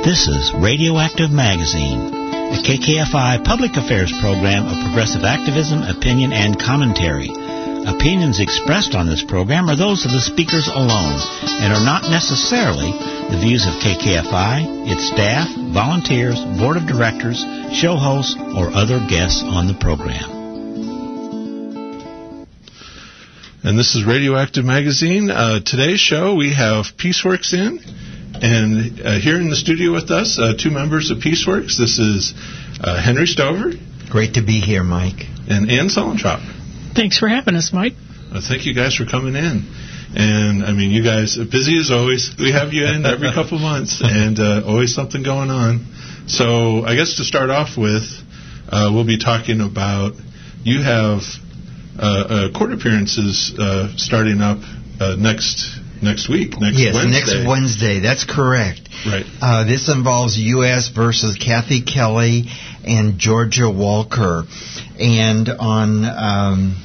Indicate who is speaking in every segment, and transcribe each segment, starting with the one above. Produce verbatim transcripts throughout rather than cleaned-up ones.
Speaker 1: This is Radioactive Magazine, a K K F I public affairs program of progressive activism, opinion, and commentary. Opinions expressed on this program are those of the speakers alone and are not necessarily the views of K K F I, its staff, volunteers, board of directors, show hosts, or other guests on the program.
Speaker 2: And this is Radioactive Magazine. Uh, today's show, we have Peaceworks in. And uh, here in the studio with us, uh, two members of Peaceworks. This is uh, Henry Stover.
Speaker 3: Great to be here, Mike.
Speaker 2: And Ann Solentrop.
Speaker 4: Thanks for having us, Mike.
Speaker 2: Uh, thank you guys for coming in. And, I mean, you guys are busy as always. We have you in every couple of months, and uh, always something going on. So I guess to start off with, uh, we'll be talking about, you have uh, uh, court appearances uh, starting up uh, next Next week, next
Speaker 3: yes,
Speaker 2: Wednesday.
Speaker 3: Yes, next Wednesday. That's correct.
Speaker 2: Right.
Speaker 3: Uh, this involves U S versus Kathy Kelly and Georgia Walker. And on um,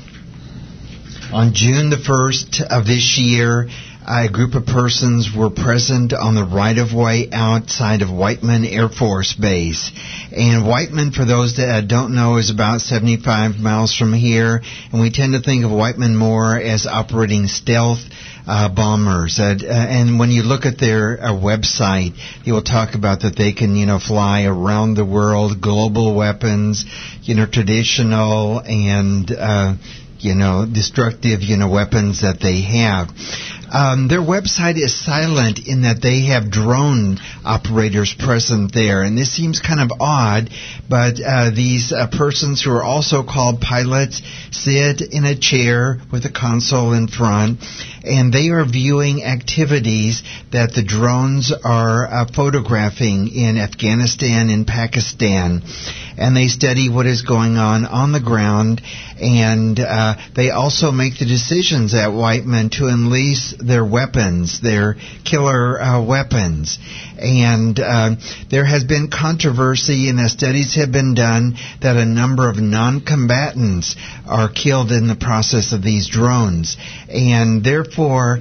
Speaker 3: on June the first of this year, a group of persons were present on the right-of-way outside of Whiteman Air Force Base. And Whiteman, for those that don't know, is about seventy-five miles from here. And we tend to think of Whiteman more as operating stealth Uh, bombers, uh, and when you look at their uh, website, they will talk about that they can, you know, fly around the world, global weapons, you know, traditional and, uh, you know, destructive, you know, weapons that they have. Um, their website is silent in that they have drone operators present there, and this seems kind of odd, but uh, these uh, persons who are also called pilots sit in a chair with a console in front, and they are viewing activities that the drones are uh, photographing in Afghanistan and Pakistan, and they study what is going on on the ground, and uh, they also make the decisions at Whiteman to enlist their weapons, their killer uh, weapons. And uh, there has been controversy, and the studies have been done that a number of non-combatants are killed in the process of these drones. And therefore,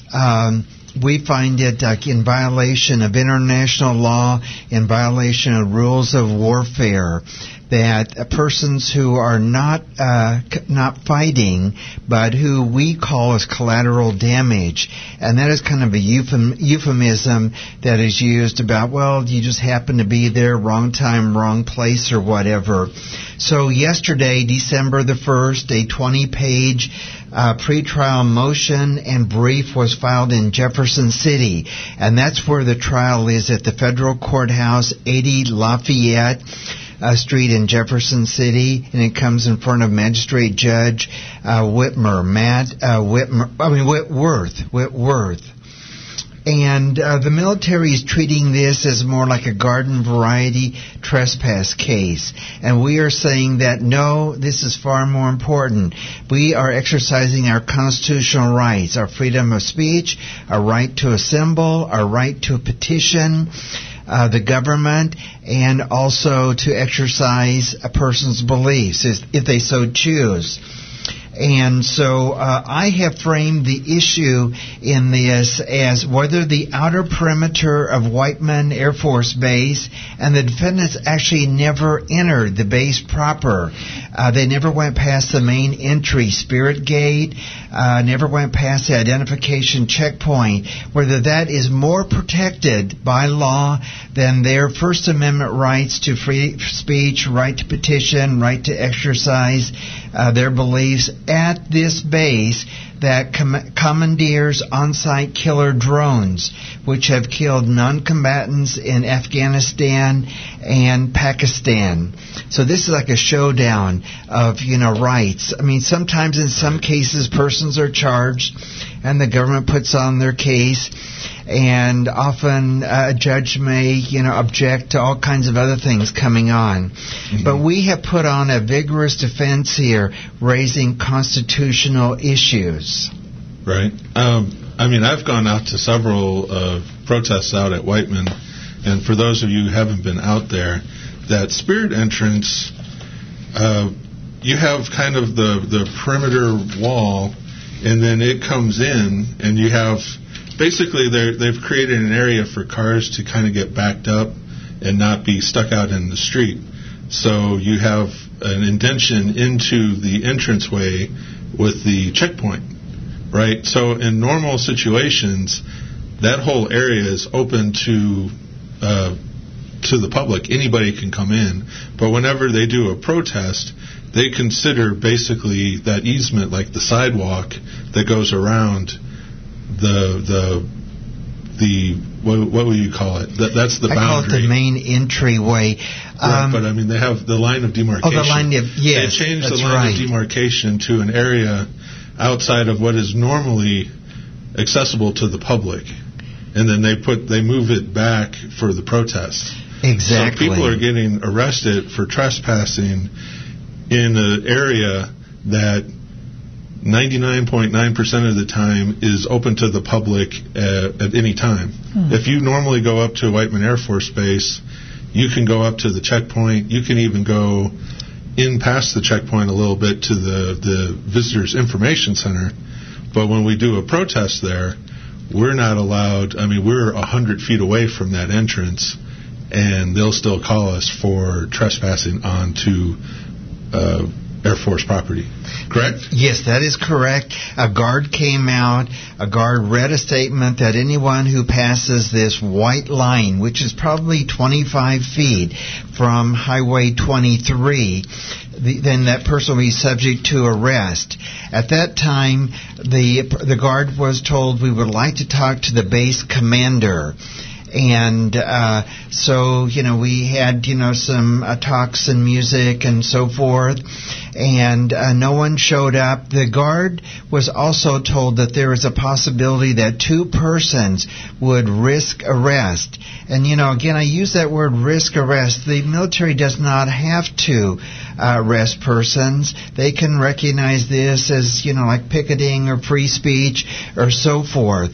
Speaker 3: um, we find it uh, in violation of international law, in violation of rules of warfare, that uh, persons who are not uh, c- not fighting, but who we call as collateral damage, and that is kind of a euphem- euphemism that is used about, well, you just happen to be there, wrong time, wrong place, or whatever. So yesterday, December the first, a twenty-page uh, pretrial motion and brief was filed in Jefferson City, and that's where the trial is, at the federal courthouse, eighty Lafayette Uh, Street in Jefferson City, and it comes in front of Magistrate Judge uh, Whitmer, Matt uh, Whitmer, I mean Whitworth, Whitworth. And uh, the military is treating this as more like a garden variety trespass case. And we are saying that, no, this is far more important. We are exercising our constitutional rights, our freedom of speech, our right to assemble, our right to petition Uh, the government, and also to exercise a person's beliefs if they so choose. And so uh, I have framed the issue in this as whether the outer perimeter of Whiteman Air Force Base, and the defendants actually never entered the base proper. Uh, they never went past the main entry, Spirit Gate, uh, never went past the identification checkpoint, whether that is more protected by law than their First Amendment rights to free speech, right to petition, right to exercise uh, their beliefs at this base that com- commandeers on-site killer drones, which have killed non-combatants in Afghanistan and Pakistan. So this is like a showdown of, you know, rights. I mean, sometimes in some cases persons are charged and the government puts on their case, and often uh, a judge may, you know, object to all kinds of other things coming on. Mm-hmm. But we have put on a vigorous defense here, raising constitutional issues.
Speaker 2: Right. Um, I mean, I've gone out to several uh, protests out at Whiteman, and for those of you who haven't been out there, that Spirit entrance, uh, you have kind of the, the perimeter wall, and then it comes in, and you have basically they're, they've created an area for cars to kind of get backed up and not be stuck out in the street. So you have an indention into the entranceway with the checkpoint, right? So in normal situations, that whole area is open to uh, to the public. Anybody can come in. But whenever they do a protest, they consider basically that easement like the sidewalk that goes around the the the what, what would you call it? That, that's the
Speaker 3: I
Speaker 2: boundary.
Speaker 3: call it the main entryway.
Speaker 2: Right,
Speaker 3: um,
Speaker 2: but I mean they have the line of demarcation.
Speaker 3: Oh, the line of yes,
Speaker 2: They changed
Speaker 3: that's
Speaker 2: the line
Speaker 3: right.
Speaker 2: of demarcation to an area outside of what is normally accessible to the public, and then they put they move it back for the protest.
Speaker 3: Exactly.
Speaker 2: So people are getting arrested for trespassing in an area that ninety-nine point nine percent of the time is open to the public uh, at any time. Hmm. If you normally go up to Whiteman Air Force Base, you can go up to the checkpoint. You can even go in past the checkpoint a little bit to the, the Visitors Information Center. But when we do a protest there, we're not allowed, I mean, we're one hundred feet away from that entrance, and they'll still call us for trespassing onto uh, Air Force property. Correct?
Speaker 3: Yes, that is correct. A guard came out. A guard read a statement that anyone who passes this white line, which is probably twenty-five feet from Highway twenty-three, the, then that person will be subject to arrest. At that time, the the guard was told, we would like to talk to the base commander. And uh, so, you know, we had, you know, some uh, talks and music and so forth, and uh, no one showed up. The guard was also told that there was a possibility that two persons would risk arrest. And, you know, again, I use that word risk arrest. The military does not have to uh, arrest persons. They can recognize this as, you know, like picketing or free speech or so forth.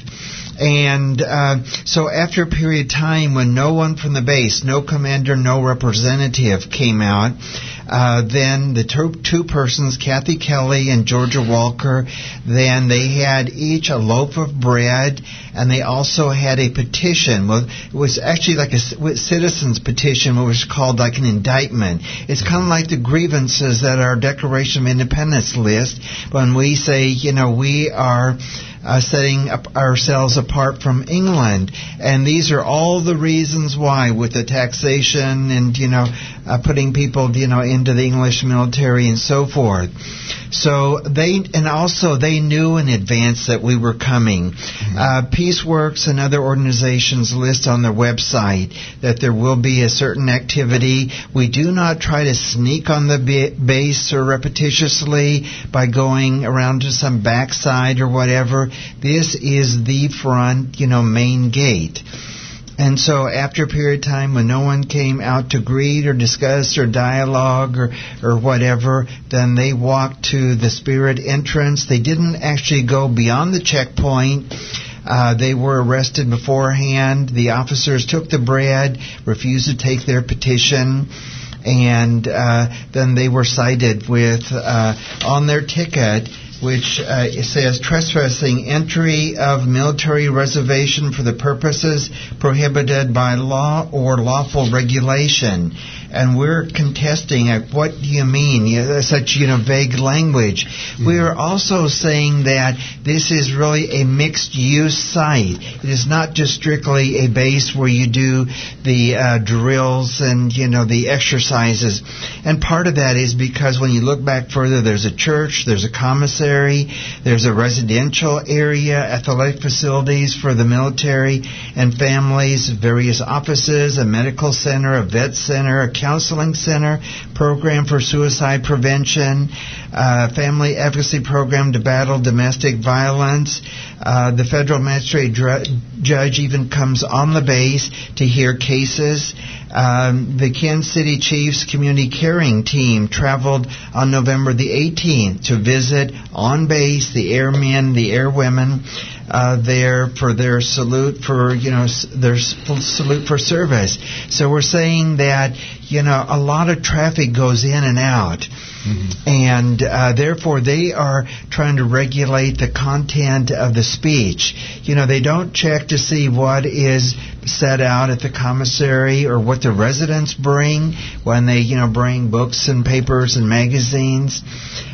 Speaker 3: And uh, so after a period of time when no one from the base, no commander, no representative came out, uh, then the two, two persons, Kathy Kelly and Georgia Walker, then they had each a loaf of bread, and they also had a petition. Well, it was actually like a citizen's petition, what was called like an indictment. It's kind of like the grievances that our Declaration of Independence list when we say, you know, we are Uh, setting up ourselves apart from England. And these are all the reasons why, with the taxation and, you know, uh, putting people, you know, into the English military and so forth. So they, and also they knew in advance that we were coming. Mm-hmm. Uh, Peaceworks and other organizations list on their website that there will be a certain activity. We do not try to sneak on the ba- base or repetitiously by going around to some backside or whatever. This is the front, you know, main gate. And so after a period of time when no one came out to greet or discuss or dialogue or, or whatever, then they walked to the Spirit entrance. They didn't actually go beyond the checkpoint. Uh, they were arrested beforehand. The officers took the bread, refused to take their petition, and uh, then they were cited with, uh, on their ticket, which uh, it says trespassing entry of military reservation for the purposes prohibited by law or lawful regulation. And we're contesting, uh, what do you mean? You know, such, you know, vague language. Mm-hmm. We are also saying that this is really a mixed-use site. It is not just strictly a base where you do the uh, drills and, you know, the exercises. And part of that is because when you look back further, there's a church, there's a commissary, there's a residential area, athletic facilities for the military and families, various offices, a medical center, a vet center, a counseling center, program for suicide prevention, uh, family advocacy program to battle domestic violence. Uh, the federal magistrate dr- judge even comes on the base to hear cases. Um, the Kansas City Chiefs Community Caring Team traveled on November the eighteenth to visit on base the airmen, the airwomen. uh, there for their salute for, you know, s- their s- salute for service. So we're saying that, you know, a lot of traffic goes in and out. Mm-hmm. And uh, therefore, they are trying to regulate the content of the speech. You know, they don't check to see what is set out at the commissary or what the residents bring when they, you know, bring books and papers and magazines.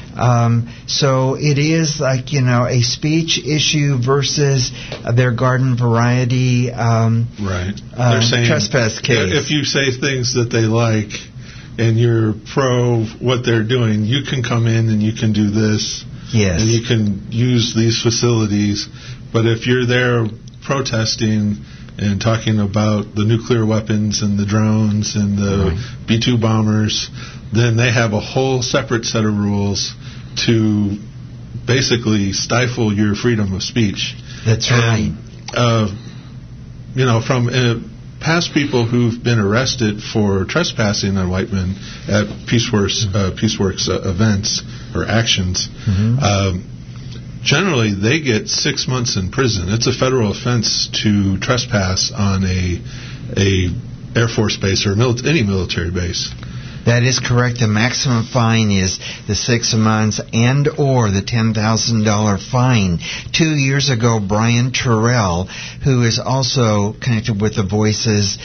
Speaker 3: Um, so it is like, you know, a speech issue versus uh, their garden variety um,
Speaker 2: right.
Speaker 3: uh,
Speaker 2: They're saying
Speaker 3: trespass case.
Speaker 2: If you say things that they like and you're pro what they're doing, you can come in and you can do this.
Speaker 3: Yes.
Speaker 2: And you can use these facilities. But if you're there protesting and talking about the nuclear weapons and the drones and the right. B two bombers, then they have a whole separate set of rules to basically stifle your freedom of speech.
Speaker 3: That's
Speaker 2: and,
Speaker 3: right.
Speaker 2: Uh, you know, from uh, past people who've been arrested for trespassing on Whiteman at Peaceworks, uh, Peaceworks uh, events or actions, mm-hmm. um, generally they get six months in prison. It's a federal offense to trespass on a a Air Force base or mil- any military base.
Speaker 3: That is correct. The maximum fine is the six months and or the ten thousand dollars fine. Two years ago, Brian Terrell, who is also connected with the Voices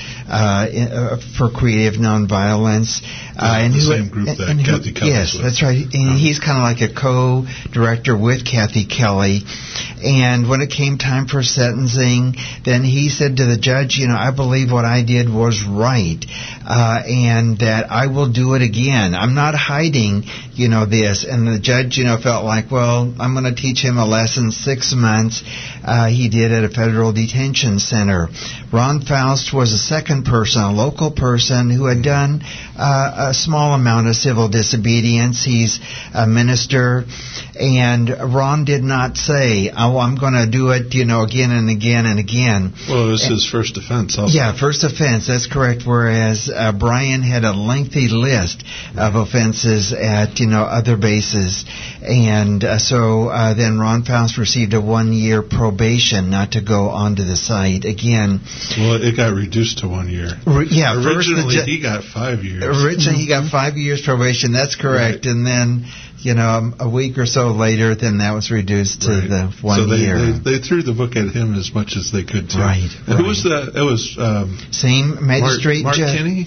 Speaker 3: uh, for Creative Nonviolence,
Speaker 2: uh, and the who, same group that and Kathy who, Kelly
Speaker 3: yes,
Speaker 2: with.
Speaker 3: that's right. And um, he's kind of like a co-director with Kathy Kelly. And when it came time for sentencing, then he said to the judge, you know, I believe what I did was right, uh, and that I will do it again. I'm not hiding, you know, this. And the judge, you know, felt like, well, I'm going to teach him a lesson. Six months uh, he did at a federal detention center. Ron Faust was a second person, a local person who had done uh, a small amount of civil disobedience. He's a minister. And Ron did not say, oh, I'm going to do it, you know, again and again and again.
Speaker 2: Well, it was and, his first offense also.
Speaker 3: Yeah, first offense, that's correct, whereas uh, Brian had a lengthy list of offenses at, you know, other bases. And uh, so uh, then Ron Faust received a one-year probation not to go onto the site again.
Speaker 2: Well, it got reduced to one year.
Speaker 3: Re- yeah,
Speaker 2: Originally,
Speaker 3: first the ju-
Speaker 2: he got five years.
Speaker 3: Originally, he got five years probation, that's correct. Right. And then, you know, a week or so later, then that was reduced to right. the one
Speaker 2: so they,
Speaker 3: year.
Speaker 2: They, they threw the book at him as much as they could, too.
Speaker 3: Right.
Speaker 2: And
Speaker 3: right.
Speaker 2: who was the, it was... Um,
Speaker 3: Same magistrate
Speaker 2: Mark, Mark
Speaker 3: judge.
Speaker 2: Kinney?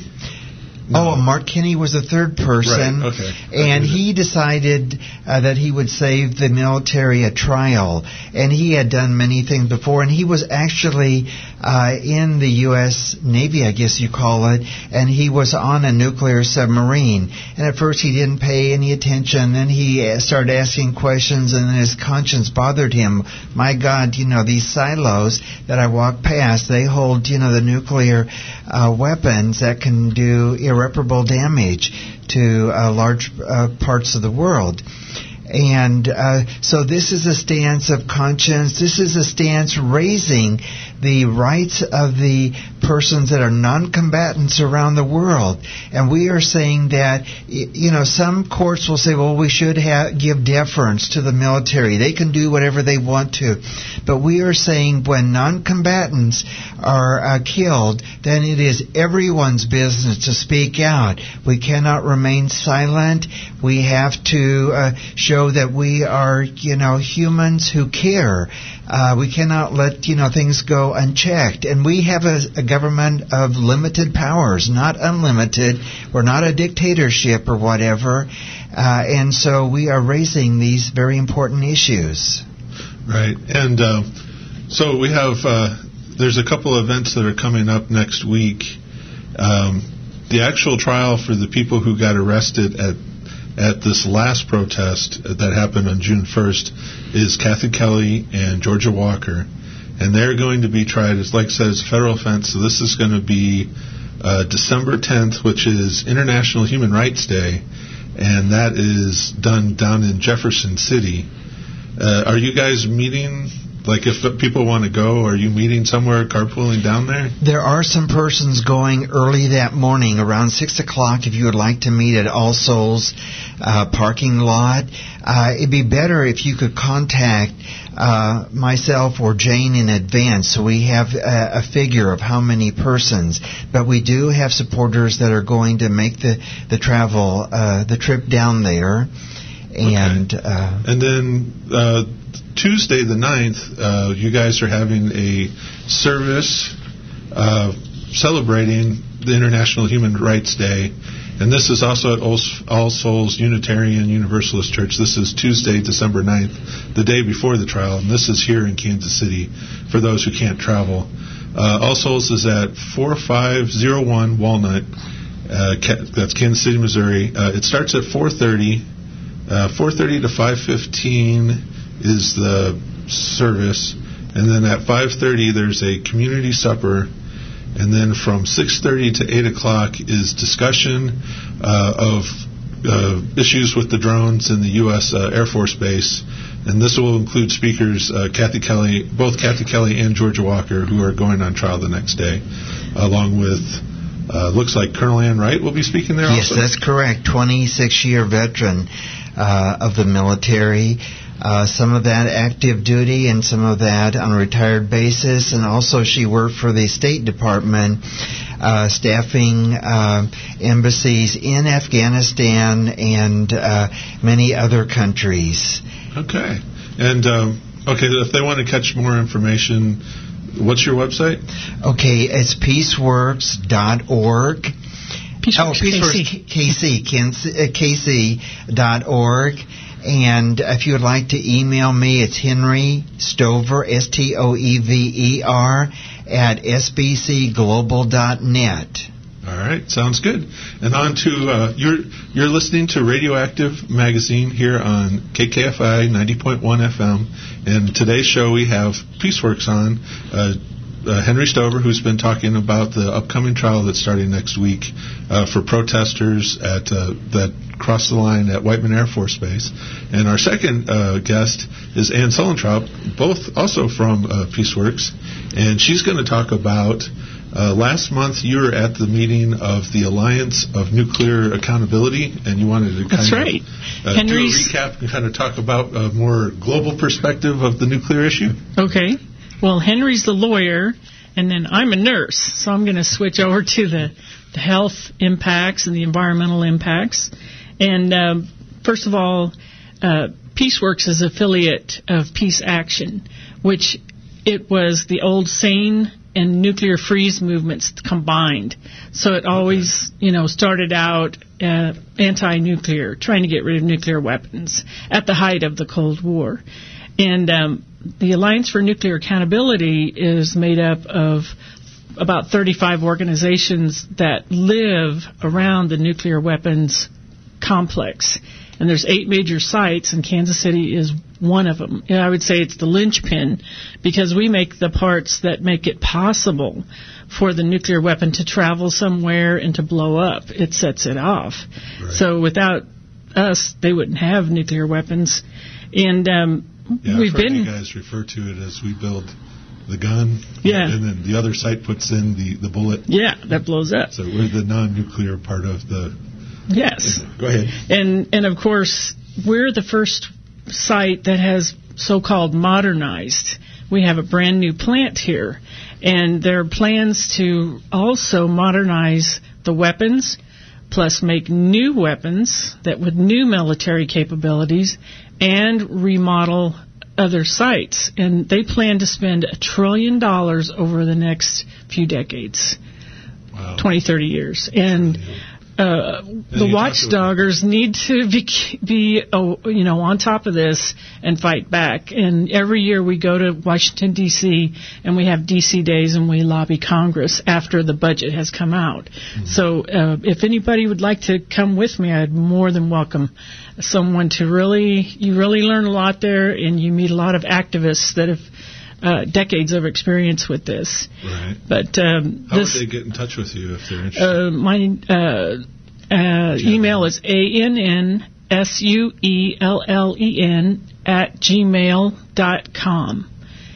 Speaker 3: No. Oh, Mark Kinney was the third person.
Speaker 2: Right, okay.
Speaker 3: And he decided uh, that he would save the military a trial. And he had done many things before. And he was actually uh, in the U S Navy, I guess you call it. And he was on a nuclear submarine. And at first he didn't pay any attention. Then he started asking questions, and then his conscience bothered him. My God, you know, these silos that I walk past, they hold, you know, the nuclear uh, weapons that can do irreparable damage to uh, large uh, parts of the world. And uh, so this is a stance of conscience. This is a stance raising the rights of the persons that are non-combatants around the world. And we are saying that, you know, some courts will say, well, we should have, give deference to the military. They can do whatever they want to. But we are saying when non-combatants are uh, killed, then it is everyone's business to speak out. We cannot remain silent. We have to uh, show that we are, you know, humans who care. Uh, we cannot let, you know, things go unchecked. And we have a, a government of limited powers, not unlimited. We're not a dictatorship or whatever. Uh, and so we are raising these very important issues.
Speaker 2: Right. And uh, so we have, uh, there's a couple of events that are coming up next week. Um, the actual trial for the people who got arrested at at this last protest that happened on June first is Kathy Kelly and Georgia Walker, and they're going to be tried, as like I said, it's a federal offense, so this is going to be uh, December tenth, which is International Human Rights Day, and that is done down in Jefferson City. Uh, are you guys meeting like if people want to go, are you meeting somewhere, carpooling down there?
Speaker 3: There are some persons going early that morning around six o'clock if you would like to meet at All Souls uh, parking lot. Uh, it'd be better if you could contact uh, myself or Jane in advance so we have a, a figure of how many persons. But we do have supporters that are going to make the, the travel, uh, the trip down there. And
Speaker 2: okay.
Speaker 3: uh,
Speaker 2: and then uh, Tuesday the ninth, uh, you guys are having a service uh, celebrating the International Human Rights Day. And this is also at All Souls Unitarian Universalist Church. This is Tuesday, December ninth, the day before the trial. And this is here in Kansas City for those who can't travel. Uh, All Souls is at forty-five oh one Walnut. Uh, that's Kansas City, Missouri. Uh, it starts at four thirty. Uh, four thirty to five fifteen is the service. And then at five thirty, there's a community supper. And then from six thirty to eight o'clock is discussion uh, of uh, issues with the drones in the U S Uh, Air Force Base. And this will include speakers uh, Kathy Kelly, both Kathy Kelly and Georgia Walker, who are going on trial the next day, along with, uh, looks like Colonel Ann Wright will be speaking there
Speaker 3: yes,
Speaker 2: also.
Speaker 3: Yes, that's correct. twenty-six-year veteran uh, of the military. Uh, some of that active duty and some of that on a retired basis. And also she worked for the State Department, uh, staffing uh, embassies in Afghanistan and uh, many other countries.
Speaker 2: Okay. And, um, okay, if they want to catch more information, what's your website?
Speaker 3: Okay, it's peaceworks dot org.
Speaker 4: Peaceworks,
Speaker 3: oh, Peaceworks K C, K C dot org. And if you would like to email me, it's Henry Stover, S T O E V E R, at S B C global dot net.
Speaker 2: All right, sounds good. And on to, uh, you're, you're listening to Radioactive Magazine here on K K F I ninety point one F M. And today's show we have Peaceworks on. Uh, Uh, Henry Stover, who's been talking about the upcoming trial that's starting next week uh, for protesters at uh, that crossed the line at Whiteman Air Force Base. And our second uh, guest is Ann Sullentraub, both also from uh, Peaceworks. And she's going to talk about, uh, last month you were at the meeting of the Alliance of Nuclear Accountability, and you wanted to kind
Speaker 4: That's
Speaker 2: of
Speaker 4: right.
Speaker 2: uh, do a recap and kind of talk about a more global perspective of the nuclear issue.
Speaker 4: Okay. Well, Henry's the lawyer, and then I'm a nurse, so I'm going to switch over to the, the health impacts and the environmental impacts. And um, first of all, uh, Peaceworks is an affiliate of Peace Action, which it was the old SANE and nuclear freeze movements combined. So it always, you know, started out uh, anti-nuclear, trying to get rid of nuclear weapons at the height of the Cold War. And um, the Alliance for Nuclear Accountability is made up of about thirty-five organizations that live around the nuclear weapons complex. And there's eight major sites, and Kansas City is one of them. And I would say it's the linchpin because we make the parts that make it possible for the nuclear weapon to travel somewhere and to blow up. It sets it off. Right. So without us, they wouldn't have nuclear weapons. And um,
Speaker 2: yeah,
Speaker 4: we've
Speaker 2: I've heard
Speaker 4: been.
Speaker 2: You guys refer to it as we build the gun,
Speaker 4: yeah,
Speaker 2: and then the other site puts in the, the bullet.
Speaker 4: Yeah, that blows up.
Speaker 2: So we're the non-nuclear part of the.
Speaker 4: Yes.
Speaker 2: Go ahead.
Speaker 4: And and of course, we're the first site that has so-called modernized. We have a brand new plant here, and there are plans to also modernize the weapons, plus make new weapons that with new military capabilities, and remodel other sites. And they plan to spend a trillion dollars over the next few decades,
Speaker 2: wow.
Speaker 4: twenty, thirty years. And uh, the watchdoggers need to be, be oh, you know, on top of this and fight back. And every year we go to Washington, D C, and we have D C days, and we lobby Congress after the budget has come out. Mm-hmm. So uh, if anybody would like to come with me, I'd more than welcome someone to really, you really learn a lot there, and you meet a lot of activists that have uh, decades of experience with this.
Speaker 2: Right.
Speaker 4: But um,
Speaker 2: how
Speaker 4: this,
Speaker 2: would they get in touch with you if they're interested?
Speaker 4: Uh, my uh, uh, email is A N N S U E L L E N at gmail dot com.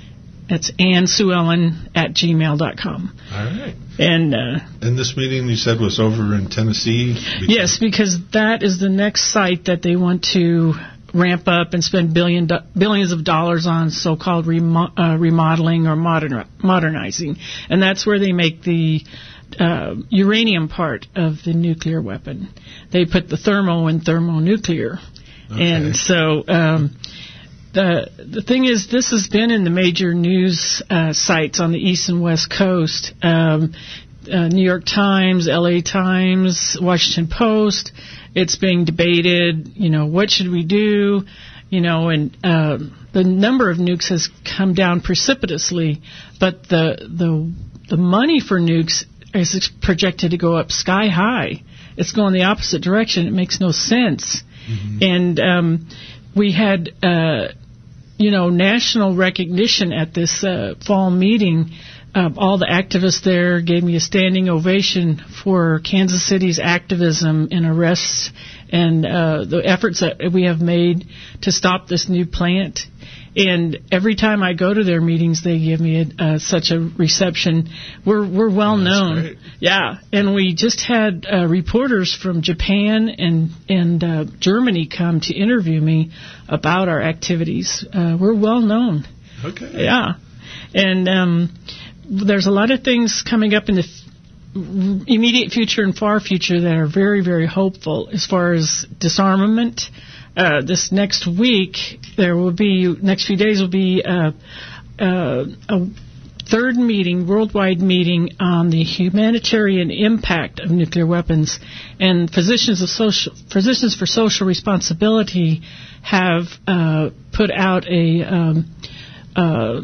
Speaker 4: It's Ann Sue Ellen at gmail dot com.
Speaker 2: All right.
Speaker 4: And uh,
Speaker 2: and this meeting you said was over in Tennessee?
Speaker 4: Because yes, because that is the next site that they want to ramp up and spend billion do- billions of dollars on, so-called remo- uh, remodeling or modern- modernizing. And that's where they make the uh, uranium part of the nuclear weapon. They put the thermo in thermonuclear. Okay. And so um, the the thing is, this has been in the major news uh, sites on the East and West Coast. Um, uh, New York Times, L A Times, Washington Post. It's being debated, you know, what should we do? You know, and uh, the number of nukes has come down precipitously, but the the the money for nukes is projected to go up sky high. It's going the opposite direction. It makes no sense. Mm-hmm. And um, we had, uh, you know, national recognition at this uh, fall meeting. Uh, all the activists there gave me a standing ovation for Kansas City's activism and arrests and uh, the efforts that we have made to stop this new plant. And every time I go to their meetings, they give me a, uh, such a reception. We're we're well
Speaker 2: oh,
Speaker 4: known,
Speaker 2: great.
Speaker 4: yeah. And we just had uh, reporters from Japan and and uh, Germany come to interview me about our activities. Uh, we're well known.
Speaker 2: Okay.
Speaker 4: Yeah, and um, there's a lot of things coming up in the f- immediate future and far future that are very, very hopeful as far as disarmament. Uh, this next week, there will be, next few days will be uh, uh, a third meeting, worldwide meeting on the humanitarian impact of nuclear weapons. And Physicians, of social, Physicians for Social Responsibility have uh, put out a um, uh,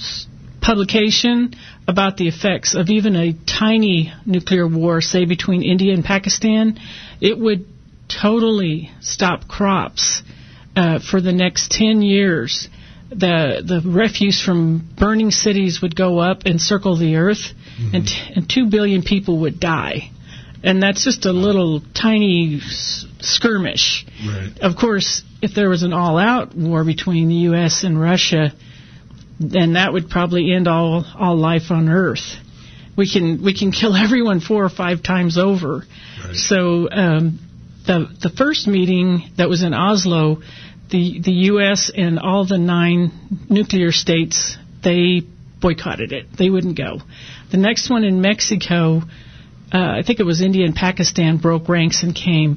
Speaker 4: publication about the effects of even a tiny nuclear war, say between India and Pakistan. It would totally stop crops uh, for the next ten years. The the refuse from burning cities would go up and circle the earth, mm-hmm. and, t- and two billion people would die. And that's just a little tiny s- skirmish.
Speaker 2: Right.
Speaker 4: Of course, if there was an all-out war between the U S and Russia, then that would probably end all all life on Earth. We can we can kill everyone four or five times over.
Speaker 2: Right.
Speaker 4: So um, the the first meeting that was in Oslo, the the U S and all the nine nuclear states, they boycotted it. They wouldn't go. The next one in Mexico, uh, I think it was India and Pakistan, broke ranks and came.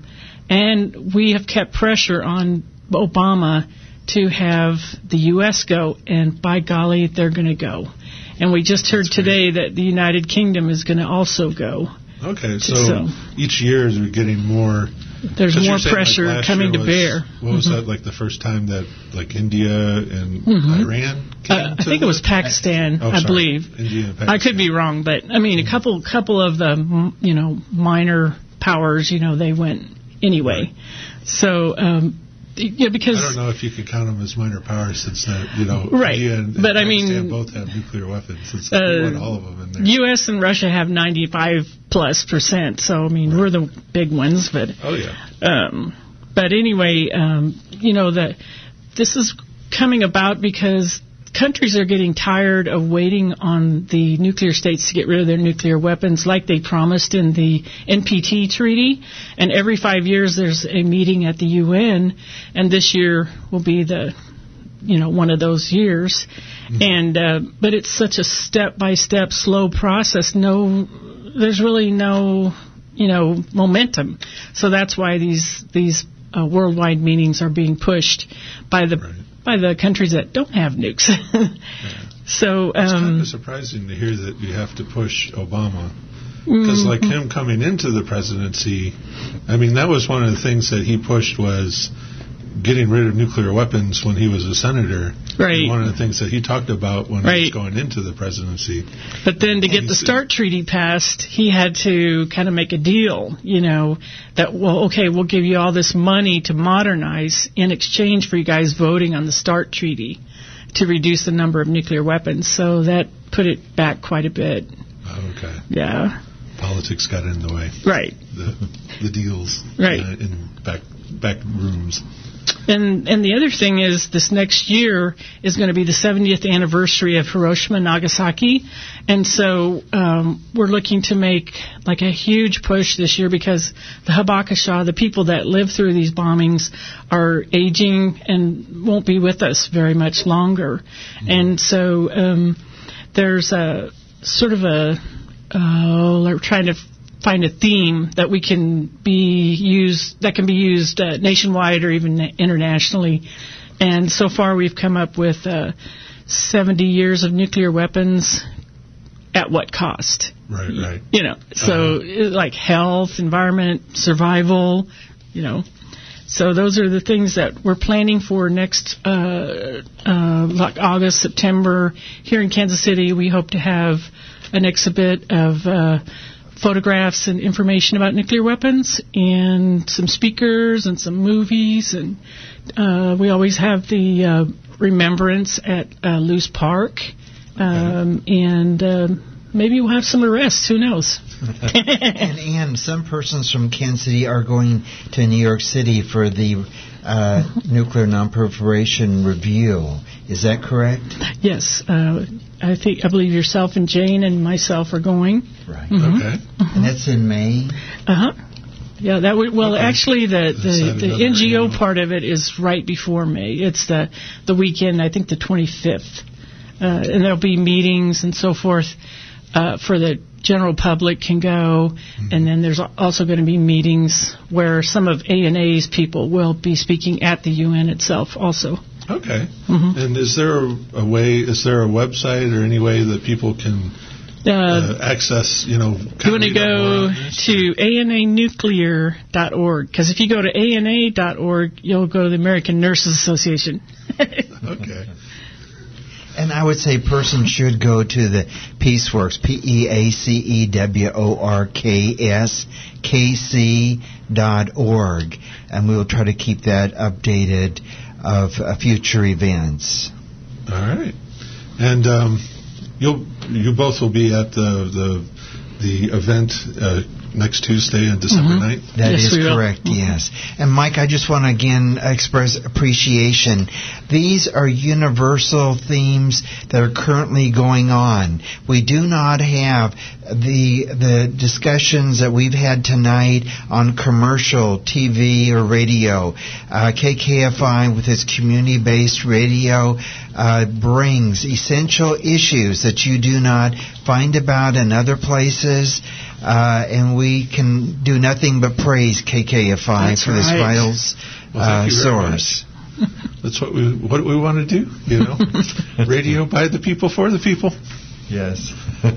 Speaker 4: And we have kept pressure on Obama to have the U S go, and by golly, they're going to go. And we just heard today that the United Kingdom is going to also go.
Speaker 2: Okay, so,
Speaker 4: so
Speaker 2: each year is we're getting more.
Speaker 4: There's more pressure like coming to
Speaker 2: was,
Speaker 4: bear.
Speaker 2: What was
Speaker 4: mm-hmm.
Speaker 2: that, like the first time that like India and
Speaker 4: mm-hmm.
Speaker 2: Iran came
Speaker 4: uh, I
Speaker 2: to
Speaker 4: think
Speaker 2: the,
Speaker 4: it was Pakistan,
Speaker 2: oh,
Speaker 4: I
Speaker 2: sorry.
Speaker 4: believe.
Speaker 2: India and Pakistan.
Speaker 4: I could be wrong, but I mean, a couple couple of the you know minor powers, you know, they went anyway. Right. So. Um, Yeah, because
Speaker 2: I don't know if you could count them as minor powers since that, you know,
Speaker 4: right.
Speaker 2: India and, and
Speaker 4: but
Speaker 2: Pakistan
Speaker 4: I mean,
Speaker 2: both have nuclear weapons. It's
Speaker 4: uh,
Speaker 2: we want all of them in there.
Speaker 4: U S and Russia have ninety-five plus percent, so I mean, right. we're the big ones. But
Speaker 2: oh yeah.
Speaker 4: Um, but anyway, um, you know that this is coming about because countries are getting tired of waiting on the nuclear states to get rid of their nuclear weapons like they promised in the N P T treaty. And every five years there's a meeting at the U N, and this year will be the, you know, one of those years. Mm-hmm. And uh, but it's such a step-by-step, slow process. No, there's really no, you know, momentum. So that's why these these uh, worldwide meetings are being pushed by the. Right. by the countries that don't have nukes.
Speaker 2: yeah.
Speaker 4: So um,
Speaker 2: it's kind of surprising to hear that you have to push Obama. Because mm-hmm. like him coming into the presidency, I mean, that was one of the things that he pushed was getting rid of nuclear weapons when he was a senator.
Speaker 4: Right.
Speaker 2: And one of the things that he talked about when
Speaker 4: right.
Speaker 2: he was going into the presidency.
Speaker 4: But then to get the START treaty passed, he had to kind of make a deal, you know, that, well, okay, we'll give you all this money to modernize in exchange for you guys voting on the START treaty to reduce the number of nuclear weapons. So that put it back quite a bit.
Speaker 2: Oh, okay.
Speaker 4: Yeah.
Speaker 2: Politics got in the way.
Speaker 4: Right.
Speaker 2: The the deals.
Speaker 4: Right.
Speaker 2: Uh, in back back rooms.
Speaker 4: And and the other thing is this next year is going to be the seventieth anniversary of Hiroshima and Nagasaki. And so um, we're looking to make like a huge push this year because the Habakasha, the people that live through these bombings, are aging and won't be with us very much longer. Mm-hmm. And so um, there's a sort of a, uh, we're trying to find a theme that we can be used that can be used uh, nationwide or even internationally. And so far we've come up with uh, seventy years of nuclear weapons at what cost?
Speaker 2: Right, right.
Speaker 4: You know, so uh-huh. like health, environment, survival, you know. So those are the things that we're planning for next uh, uh, like August, September. Here in Kansas City, we hope to have an exhibit of uh, photographs and information about nuclear weapons and some speakers and some movies. And uh, we always have the uh, remembrance at uh, Luce Park. Um, okay. And uh, maybe we'll have some arrests. Who knows?
Speaker 3: and, and some persons from Kansas City are going to New York City for the uh, Nuclear Nonproliferation Review. Is that correct?
Speaker 4: Yes. Uh, I think I believe yourself and Jane and myself are going.
Speaker 3: Right.
Speaker 2: Mm-hmm. Okay.
Speaker 3: Mm-hmm. And that's in May.
Speaker 4: Uh huh. Yeah. That would. Well,
Speaker 2: okay.
Speaker 4: actually, the the, the N G O annual. part of it is right before May. It's the the weekend. I think the twenty-fifth, uh, and there'll be meetings and so forth uh, for the general public can go, mm-hmm. and then there's also going to be meetings where some of A N A's people will be speaking at the U N itself also.
Speaker 2: Okay.
Speaker 4: Mm-hmm.
Speaker 2: And is there a, a way, is there a website or any way that people can uh, uh, access, you know,
Speaker 4: you want to go to A N A nuclear dot org, because if you go to A N A dot org, you'll go to the American Nurses Association.
Speaker 2: Okay.
Speaker 3: And I would say persons should go to the PeaceWorks, P E A C E W O R K S, K C dot org, and we will try to keep that updated of uh, future events.
Speaker 2: All right. And um, you'll you both will be at the the, the event uh, next Tuesday on December
Speaker 4: mm-hmm.
Speaker 2: ninth?
Speaker 3: That
Speaker 4: yes,
Speaker 3: is correct, mm-hmm. yes. And Mike, I just want to again express appreciation. These are universal themes that are currently going on. We do not have the the discussions that we've had tonight on commercial T V or radio. Uh, K K F I, with its community-based radio, uh, brings essential issues that you do not find about in other places. Uh, and we can do nothing but praise K K F I
Speaker 4: That's
Speaker 3: for this
Speaker 4: right.
Speaker 3: vital
Speaker 2: well,
Speaker 3: uh, source.
Speaker 2: That's what we what we want to do, you know. Radio by the people for the people.
Speaker 3: Yes.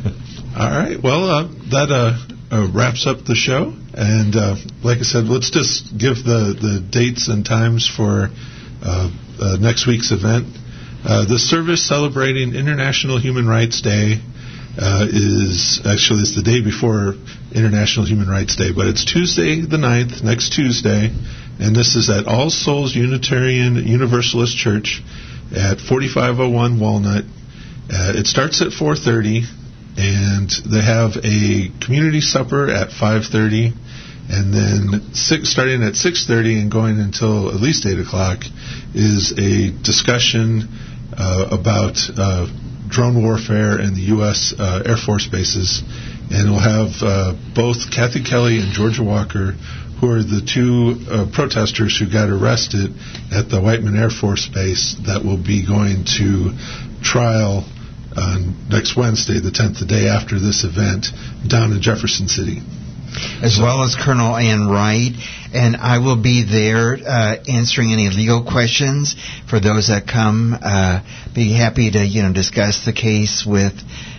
Speaker 2: All right. Well, uh, that uh, uh, wraps up the show. And uh, like I said, let's just give the, the dates and times for uh, uh, next week's event. Uh, the service celebrating International Human Rights Day uh, is actually it's the day before International Human Rights Day, but it's Tuesday the ninth, next Tuesday, and this is at All Souls Unitarian Universalist Church at forty-five oh one Walnut. Uh, it starts at four thirty, and they have a community supper at five thirty, and then six, starting at six thirty and going until at least eight o'clock is a discussion uh, about uh, drone warfare and the U S uh, Air Force bases. And we'll have uh, both Kathy Kelly and Georgia Walker, who are the two uh, protesters who got arrested at the Whiteman Air Force Base, that will be going to trial on next Wednesday, the tenth, the day after this event, down in Jefferson City.
Speaker 3: As so, well as Colonel Ann Wright, and I will be there uh, answering any legal questions for those that come. Uh, be happy to, you know, discuss the case with,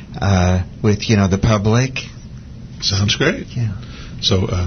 Speaker 3: uh, with you know, the public.
Speaker 2: Sounds great.
Speaker 3: Yeah.
Speaker 2: So, uh,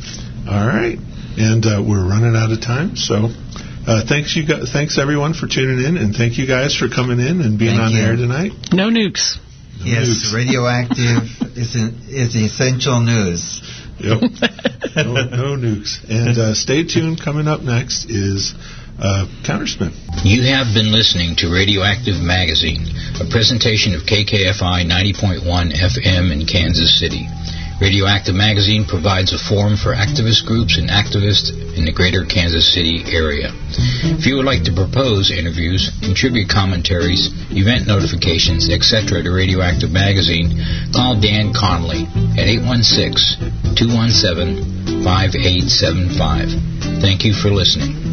Speaker 2: all right, and uh, we're running out of time. So, uh, thanks you, guys, thanks everyone for tuning in, and thank you guys for coming in and being
Speaker 3: thank
Speaker 2: on
Speaker 3: you.
Speaker 2: the air tonight.
Speaker 4: No nukes.
Speaker 3: No yes, nukes. Radioactive is an, is essential news.
Speaker 2: Yep. No, no nukes. And uh, stay tuned. Coming up next is uh, Counterspin.
Speaker 5: You have been listening to Radioactive Magazine, a presentation of K K F I ninety point one F M in Kansas City. Radioactive Magazine provides a forum for activist groups and activists in the greater Kansas City area. If you would like to propose interviews, contribute commentaries, event notifications, et cetera to Radioactive Magazine, call Dan Connolly at eight one six, two one seven, five eight seven five. Thank you for listening.